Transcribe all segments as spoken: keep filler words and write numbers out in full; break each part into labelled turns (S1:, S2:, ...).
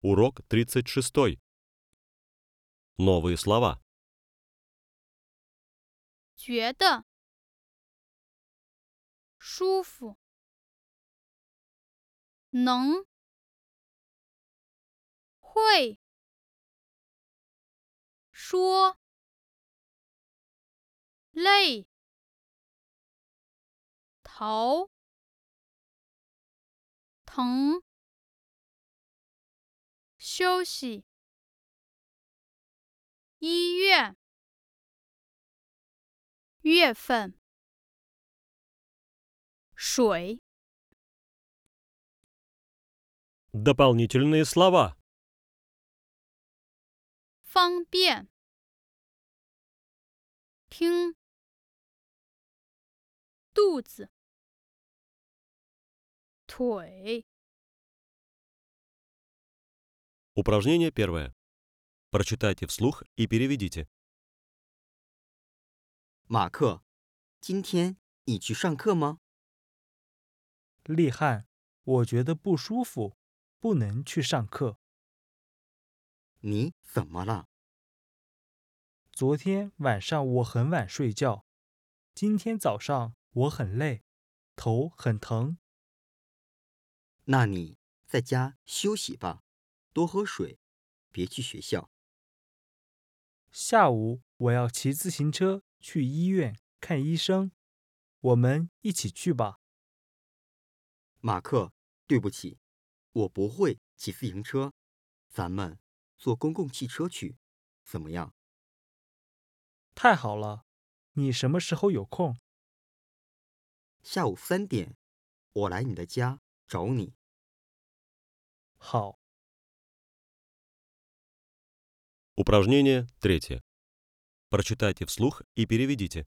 S1: Урок тридцать шесть. Новые слова.
S2: 觉得舒服，能会说累头疼休息医院月份水
S1: Дополнительные слова.
S2: 方便听肚子腿
S1: Упражнение первое. Прочитайте вслух и переведите.
S3: 马克，今天你去上课吗？
S4: 厉害，我觉得不舒服，不能去上课。
S3: 你怎么了？
S4: 昨天晚上我很晚睡觉，今天早上我很累，头很疼。
S3: 那你在家休息吧，多喝水，别去学校。
S4: 下午我要骑自行车去医院看医生，我们一起去吧。
S3: 马克，对不起，我不会骑自行车，咱们坐公共汽车去，怎么样？
S4: 太好了，你什么时候有空？
S3: 下午三点，我来你的家找你。
S4: 好。
S1: Упражнение третье. Прочитайте вслух и переведите.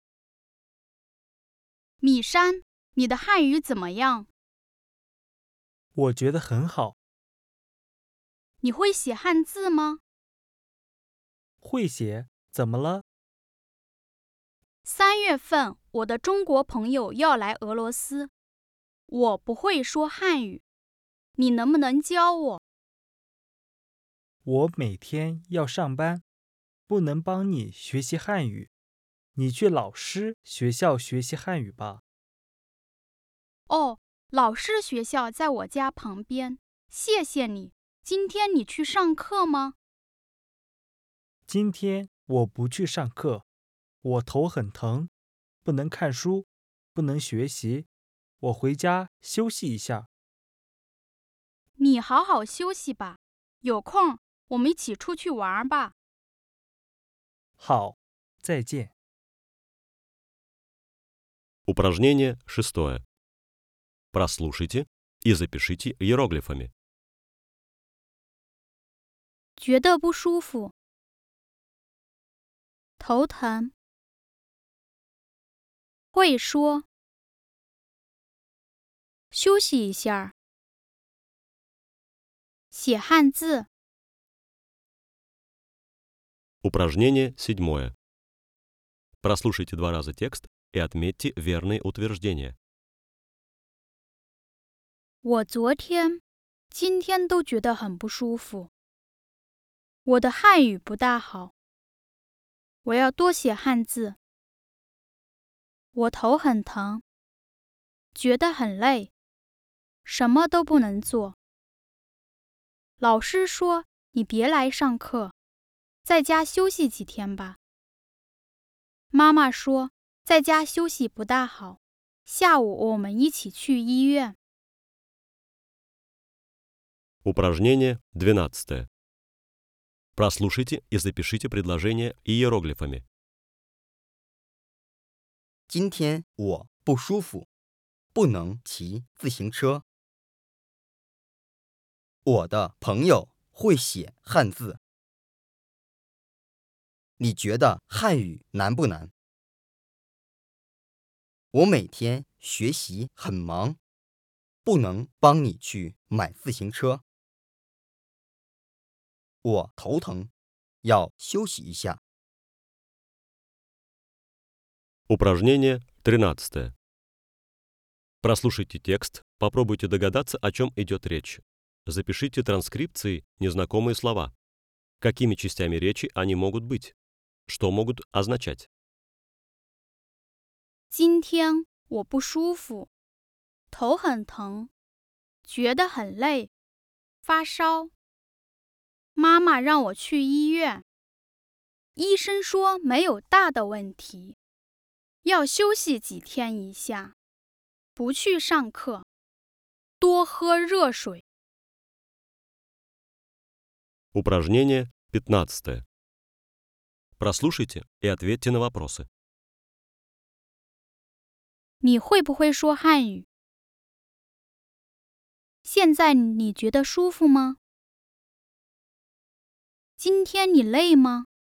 S2: 米山，你的汉语怎么样？
S4: 我觉得很好，
S2: 你会写汉字吗？
S4: 会写，怎么了？
S2: 三月份，我的中国朋友要来俄罗斯，我不会说汉语，你能不能教我？
S4: 我每天要上班，不能帮你学习汉语，你去老师学校学习汉语吧。
S2: 哦，老师学校在我家旁边，谢谢你。今天你去上课吗？
S4: 今天我不去上课，我头很疼，不能看书，不能学习，我回家休息一下。
S2: 你好好休息吧，有空我们一起出去玩吧。
S4: 好，再见。
S1: Упражнение шестое. Прослушайте и запишите иероглифами.
S2: 觉得不舒服，头疼，会说，休息一下，写汉字。
S1: Упражнение седьмое. Прослушайте два раза текст и отметьте верные утверждения.
S2: 我昨天、今天都觉得很不舒服。我的汉语不大好，我要多写汉字。我头很疼，觉得很累，什么都不能做。老师说你别来上课，在家休息几天吧。妈妈说在家休息不大好，下午我们一起去医院。
S1: Упражнение двенадцатое. Прослушайте и запишите предложения иероглифами.
S3: 今天我不舒服，不能骑自行车。我的朋友会写汉字。你觉得汉语难不难？我每天学习很忙，不能帮你去买自行车。我头疼，要休息一下。
S1: Упражнение тринадцатое. Прослушайте текст, попробуйте догадаться, о чем идет речь. запишите транскрипцией незнакомые слова. Какими частями речи они могут быть? Что могут означать?
S2: 今天我不舒服，头很疼，觉得很累，发烧。妈妈让我去医院，医生说没有大的问题，要休息几天一下，不去上课，多喝热水。
S1: Упражнение пятнадцатое. Прослушайте и ответьте на вопросы.
S2: 你会不会说汉语？现在你觉得舒服吗？今天你累吗？